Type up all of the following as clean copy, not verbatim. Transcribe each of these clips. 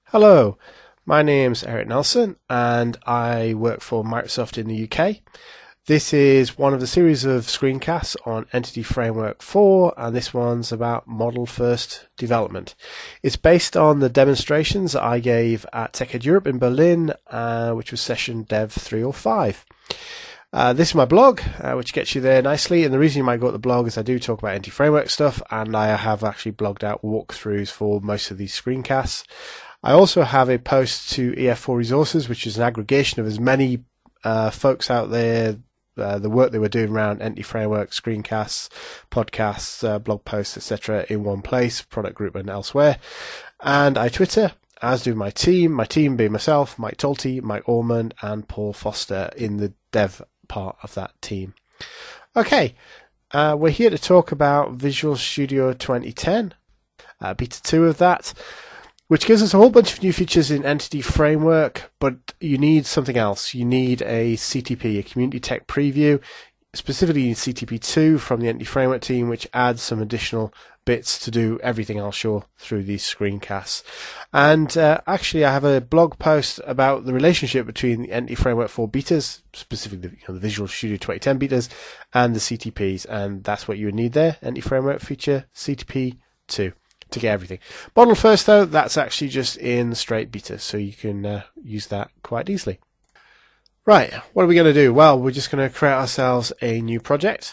Hello, my name's Eric Nelson and I work for Microsoft in the UK. This is one of the series of screencasts on Entity Framework 4 and this one's about model first development. It's based on the demonstrations that I gave at TechEd Europe in Berlin, which was session Dev 305. This is my blog, which gets you there nicely, and the reason you might go to the blog is I do talk about Entity Framework stuff, and I have actually blogged out walkthroughs for most of these screencasts. I also have a post to EF4 Resources, which is an aggregation of as many folks out there, the work they were doing around Entity Framework, screencasts, podcasts, blog posts, etc. in one place, product group and elsewhere. And I Twitter, as do my team being myself, Mike Tolte, Mike Ormond, and Paul Foster in the dev part of that team. Okay, we're here to talk about Visual Studio 2010, beta 2 of that, which gives us a whole bunch of new features in Entity Framework, but you need something else. You need a CTP, a Community Tech Preview, specifically CTP2 from the Entity Framework team, which adds some additional bits to do everything I'll show through these screencasts. And actually, I have a blog post about the relationship between the Entity Framework 4 betas, specifically the Visual Studio 2010 betas, and the CTPs, and that's what you would need there, Entity Framework feature CTP2. To get everything. Model first though, that's actually just in straight beta, so you can use that quite easily. Right, what are we going to do? Well, we're just going to create ourselves a new project.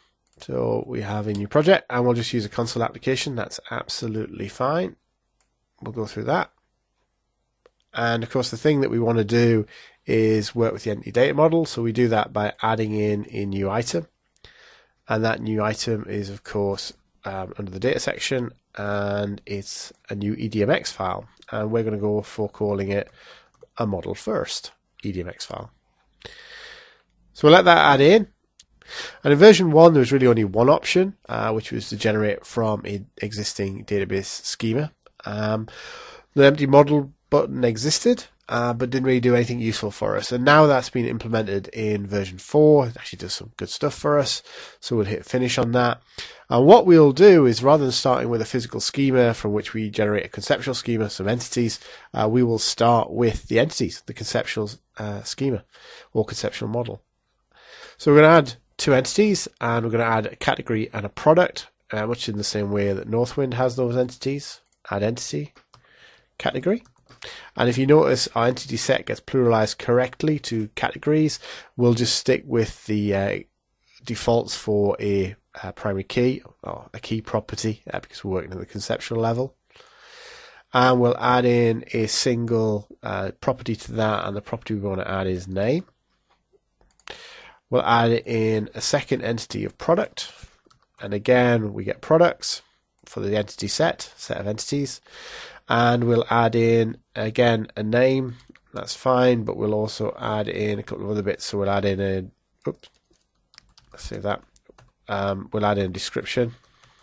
So we have a new project and we'll just use a console application. That's absolutely fine. We'll go through that. And of course the thing that we want to do is work with the entity data model. So we do that by adding in a new item. And that new item is of course under the data section, and it's a new EDMX file, and we're going to go for calling it a model first EDMX file. So we'll let that add in, and in version 1 there was really only one option, which was to generate from an existing database schema. The empty model button existed, but didn't really do anything useful for us, and now that's been implemented in version 4. It actually does some good stuff for us, so we'll hit finish on that. And what we'll do is, rather than starting with a physical schema from which we generate a conceptual schema, some entities, we will start with the entities, the conceptual schema or conceptual model. So we're going to add two entities, and we're going to add a category and a product, much in the same way that Northwind has those entities. Add entity, category. And if you notice, our entity set gets pluralized correctly to categories. We'll just stick with the defaults for a primary key or a key property because we're working at the conceptual level. And we'll add in a single property to that, and the property we want to add is name. We'll add in a second entity of product, and again we get products for the entity set of entities. And we'll add in again a name, that's fine, but we'll also add in a couple of other bits. So we'll add in let's save that. We'll add in a description,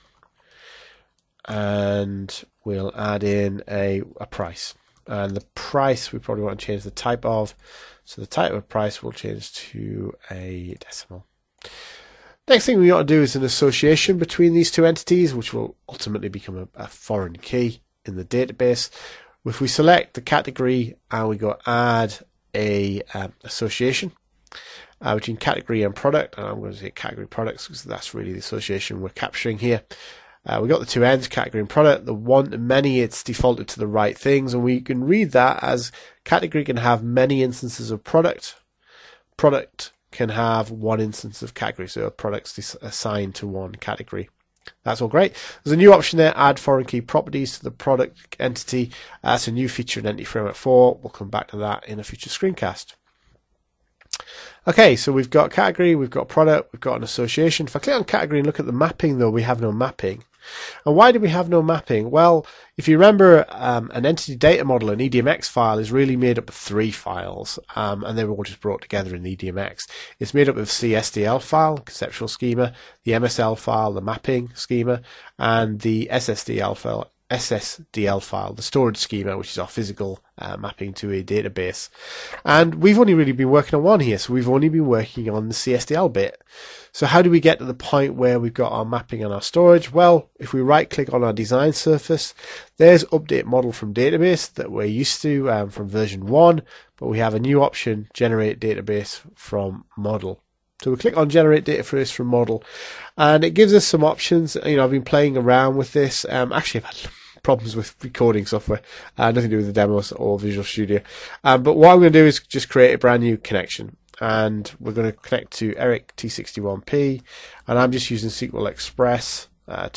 and we'll add in a price. And the price we probably want to change the type of, so the type of price will change to a decimal. Next thing we ought to do is an association between these two entities, which will ultimately become a foreign key in the database. If we select the category and we go add a association between category and product, and I'm going to say category products because that's really the association we're capturing here. We got the two ends, category and product. The one to many, it's defaulted to the right things, and we can read that as category can have many instances of product. Product can have one instance of category, so a product's assigned to one category. That's all great. There's a new option there, add foreign key properties to the product entity. That's a new feature in Entity Framework 4. We'll come back to that in a future screencast. Okay, so we've got category, we've got product, we've got an association. If I click on category and look at the mapping though, we have no mapping. And why do we have no mapping? Well, if you remember, an entity data model, an EDMX file, is really made up of 3 files, and they were all just brought together in EDMX. It's made up of the SDL file, conceptual schema, the MSL file, the mapping schema, and the SSDL file, SSDL file, the storage schema, which is our physical mapping to a database. And we've only really been working on one here, so we've only been working on the CSDL bit. So how do we get to the point where we've got our mapping and our storage? Well, if we right click on our design surface, there's update model from database that we're used to from version 1, but we have a new option, generate database from model. So we click on generate database from model, and it gives us some options. I've been playing around with this. Actually, I've had problems with recording software, nothing to do with the demos or Visual Studio. But what I'm going to do is just create a brand new connection, and we're going to connect to Eric T61P, and I'm just using SQL Express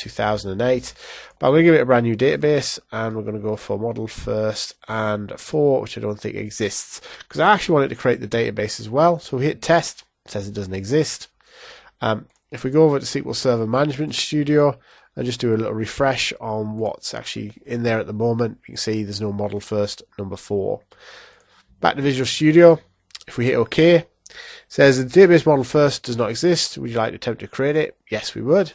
2008. But I'm going to give it a brand new database, and we're going to go for model first and 4, which I don't think exists, because I actually wanted to create the database as well. So we hit test. It says it doesn't exist. If we go over to SQL Server Management Studio and just do a little refresh on what's actually in there at the moment, you can see there's no model first number 4. Back to Visual Studio, if we hit OK, it says the database model first does not exist. Would you like to attempt to create it? Yes, we would.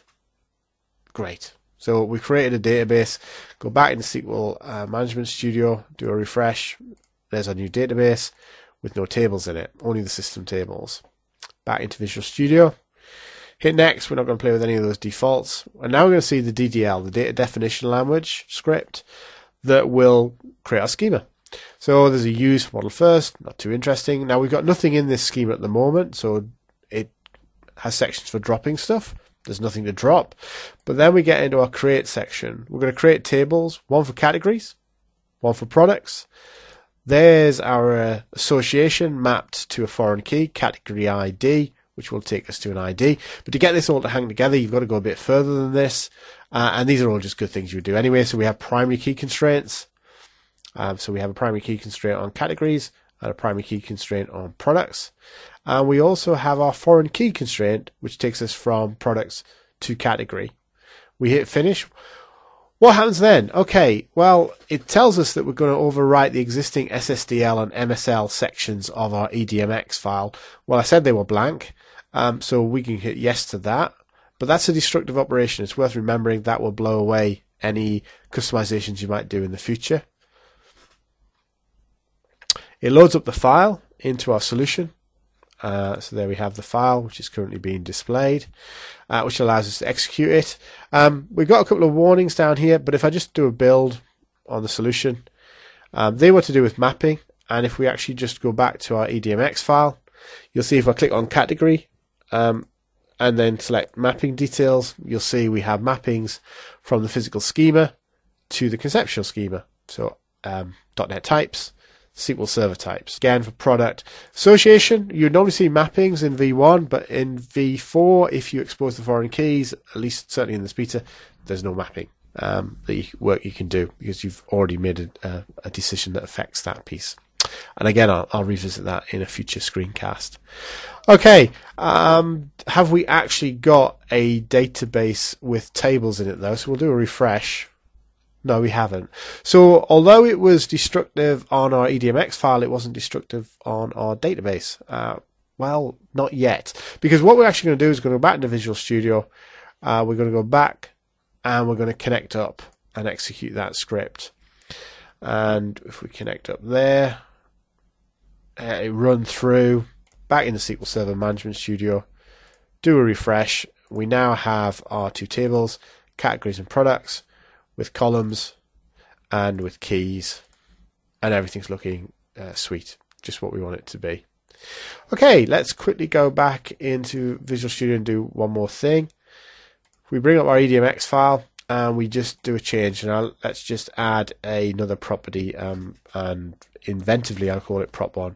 Great. So we created a database. Go back into SQL Management Studio, do a refresh. There's our new database with no tables in it, only the system tables. Back into Visual Studio, hit next. We're not going to play with any of those defaults, and now we're going to see the DDL, the data definition language script that will create our schema. So there's a use model first, not too interesting. Now we've got nothing in this schema at the moment, so it has sections for dropping stuff. There's nothing to drop, but then we get into our create section. We're going to create tables, one for categories, one for products. There's our association mapped to a foreign key, category ID, which will take us to an ID. But to get this all to hang together, you've got to go a bit further than this. And these are all just good things you would do anyway. So we have primary key constraints. So we have a primary key constraint on categories and a primary key constraint on products. And we also have our foreign key constraint, which takes us from products to category. We hit finish. What happens then? Okay, well, it tells us that we're going to overwrite the existing SSDL and MSL sections of our EDMX file. Well, I said they were blank, so we can hit yes to that. But that's a destructive operation. It's worth remembering that will blow away any customizations you might do in the future. It loads up the file into our solution. So there we have the file, which is currently being displayed, which allows us to execute it. We've got a couple of warnings down here, but if I just do a build on the solution, they were to do with mapping. And if we actually just go back to our EDMX file, you'll see if I click on category and then select mapping details, you'll see we have mappings from the physical schema to the conceptual schema. So .NET types, SQL Server types. Again, for product association, you'd normally see mappings in V1, but in V4, if you expose the foreign keys, at least certainly in this beta, there's no mapping work you can do because you've already made a decision that affects that piece. And again, I'll revisit that in a future screencast. Okay, have we actually got a database with tables in it though? So we'll do a refresh. No, we haven't. So although it was destructive on our EDMX file, it wasn't destructive on our database. Well, not yet. Because what we're actually going to do is going to go back into Visual Studio. We're going to go back and we're going to connect up and execute that script. And if we connect up there, it run through, back in the SQL Server Management Studio, do a refresh. We now have our two tables, categories and products, with columns and with keys, and everything's looking sweet, just what we want it to be. Okay, let's quickly go back into Visual Studio and do one more thing. We bring up our EDMX file and we just do a change. Now let's just add another property, and inventively I'll call it prop1.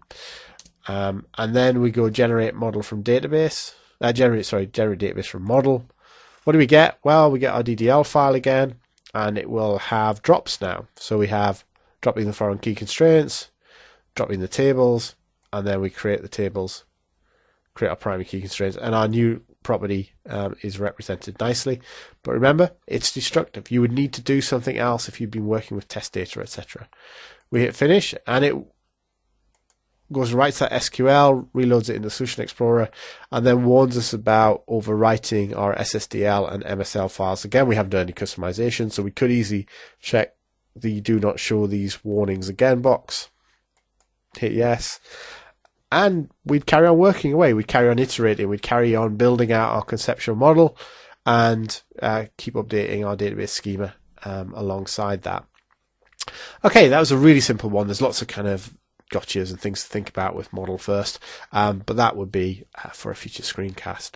And then we go generate model from database. Generate database from model. What do we get? Well, we get our DDL file again, and it will have drops now. So we have dropping the foreign key constraints, dropping the tables, and then we create the tables, create our primary key constraints, and our new property is represented nicely. But remember, it's destructive. You would need to do something else if you've been working with test data, etc. We hit finish, and it goes right to that SQL, reloads it in the Solution Explorer, and then warns us about overwriting our SSDL and MSL files. Again, we haven't done any customization, so we could easily check the do not show these warnings again box. Hit yes. And we'd carry on working away. We'd carry on iterating. We'd carry on building out our conceptual model and keep updating our database schema alongside that. Okay, that was a really simple one. There's lots of kind of gotchas and things to think about with model first, but that would be for a future screencast.